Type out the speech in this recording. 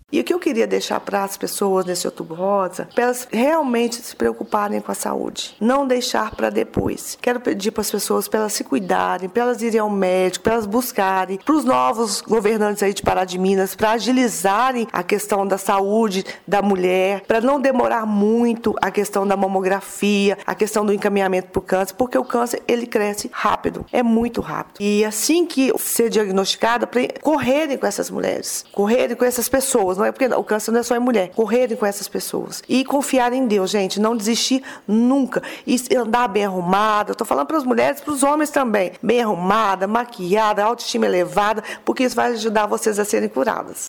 E o que eu queria deixar para as pessoas nesse Outubro Rosa, para elas realmente se preocuparem com a saúde, não deixar para depois. Quero pedir para as pessoas para elas se cuidarem, para elas irem ao médico, para elas buscarem, para os novos governantes aí de Pará de Minas, para agilizarem a questão da saúde da mulher, para não demorar muito a questão da mamografia, a questão do encaminhamento para o câncer, porque o câncer ele cresce rápido, é muito rápido. E assim que ser diagnosticada, para correrem com essas mulheres, correrem com essas pessoas. Não é porque o câncer não é só em mulher. Correrem com essas pessoas. E confiar em Deus, gente. Não desistir nunca. E andar bem arrumada. Eu tô falando para as mulheres, para os homens também. Bem arrumada, maquiada, autoestima elevada, porque isso vai ajudar vocês a serem curadas.